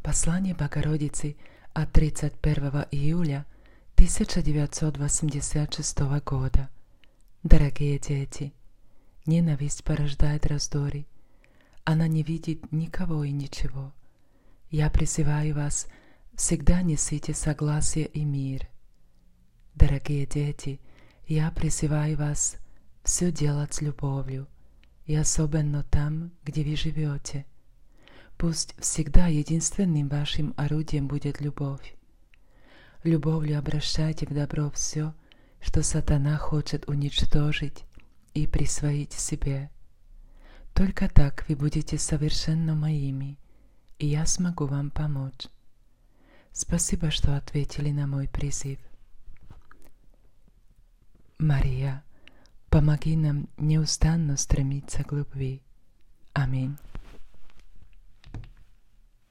Послание Богородицы от 31 июля 1986 года. Дорогие дети, ненависть порождает раздоры. Она не видит никого и ничего. Я призываю вас, всегда несите согласие и мир. Дорогие дети, я призываю вас все делать с любовью, и особенно там, где вы живете. Пусть всегда единственным вашим орудием будет любовь. Любовью обращайте в добро все, что сатана хочет уничтожить и присвоить себе. Только так вы будете совершенно моими, и я смогу вам помочь. Спасибо, что ответили на мой призыв. Мария, помоги нам неустанно стремиться к любви. Аминь.